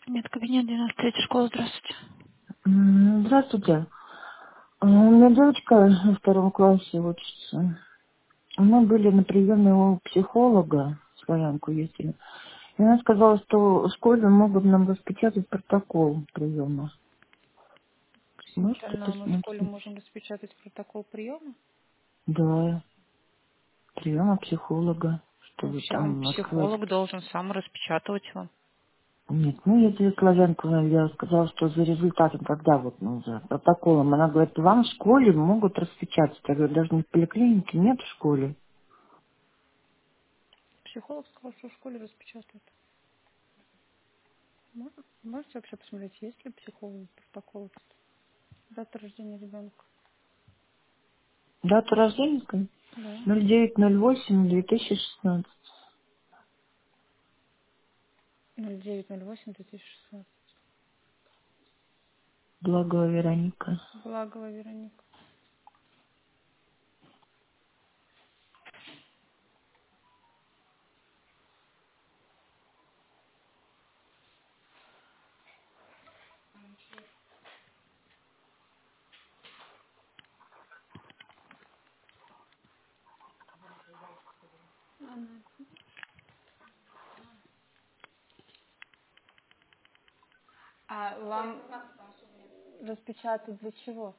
Нет, кабинет 93 школа, здравствуйте. Здравствуйте. У меня девочка во втором классе учится. Мы были на приеме у психолога, славянку ездили. И она сказала, что в школе могут нам распечатать протокол приема. Можете Действительно, мы в школе посмотреть? можем распечатать протокол приема. Да, приема психолога, Ну, чтобы там открыть. психолог должен сам распечатывать вам. Нет, ну если славянку, я сказала, что за результатом, когда вот, ну, за протоколом, она говорит, вам в школе могут распечатать. Я говорю, даже не в поликлинике, нет в школе. Психолог сказал, что в школе распечатают. Можете вообще посмотреть, есть ли психолог протокол? Дата рождения ребенка. Дата рождения, сказать? Да. 0908-2016. 0908-2016. Благова Вероника. Благова Вероника. А вам распечатать для чего?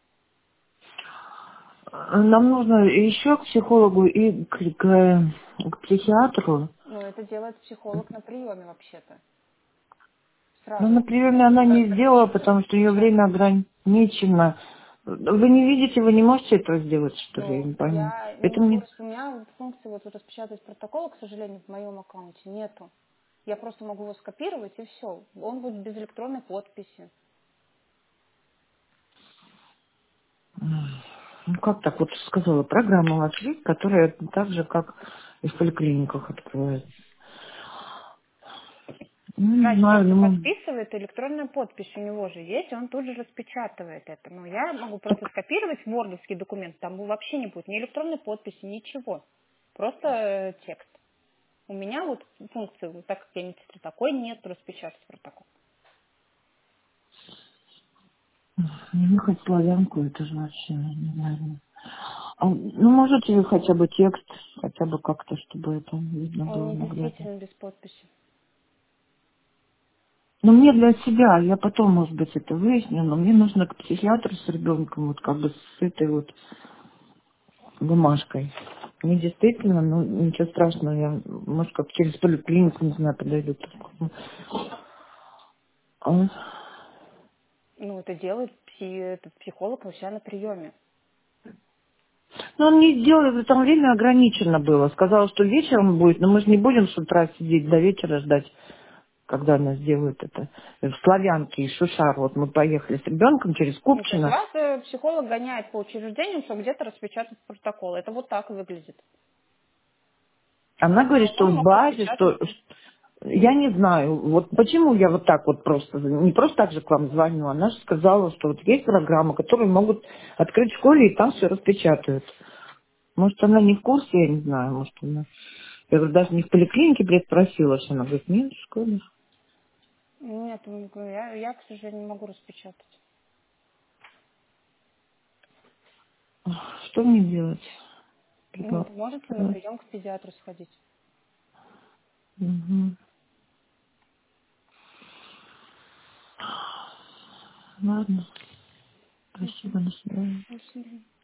Нам нужно еще к психологу и к психиатру. Ну, это делает психолог на приеме вообще-то. Но Сразу. на приеме она не сделала, потому что ее время ограничено. Вы не видите, вы не можете этого сделать, что ли? Я Ну, не пойму. я не Это могу, мне... у меня функции вот распечатать протокол, к сожалению, в моем аккаунте нету. Я просто могу его скопировать и все. Он будет без электронной подписи. Ну как так? Вот сказала, программа у вас есть, которая так же, как и в поликлиниках открывается. Ну, не Значит, знаю, если ну... подписывает, электронная подпись у него же есть, он тут же распечатывает это. Но я могу просто скопировать вордовский документ, там вообще не будет ни электронной подписи, ничего. Просто текст. У меня вот функции, вот так как я медсестра, такой нет распечатать протокол. Не хоть славянку, это же вообще, не знаю. Ну, можете вы хотя бы текст, хотя бы как-то, чтобы это видно Он было не наглядно. действительно без подписи. Ну, мне для себя, я потом, может быть, это выясню, но мне нужно к психиатру с ребенком, вот как бы с этой вот бумажкой. Не действительно, ну, ничего страшного, я, может, как через поликлинику, не знаю, подойду. А? Ну, это делает этот психолог у себя на приеме. Ну, он не сделал, там время ограничено было. Сказал, что вечером будет, но мы же не будем с утра сидеть до вечера ждать, когда она сделает это. В Славянке и Шушар, вот мы поехали с ребенком через Ну, то есть Купчино. вас психолог гоняет по учреждениям, чтобы где-то распечатать протокол. Это вот так выглядит. Она говорит, Но что он в мог базе, распечатать. что... Я не знаю, вот почему я вот так вот просто, не просто так же к вам звоню, она же сказала, что вот есть программа, которую могут открыть в школе и там все распечатают. Может, она не в курсе, я не знаю, может, она... Я говорю, даже не в поликлинике предспросила, что она говорит, нет, в школе. Нет, я, к сожалению, не могу распечатать. Что мне делать? Ну, вы можете на Предлагаю. прием к педиатру сходить. Мгм. Ладно, Мгм. спасибо, до свидания. До свидания.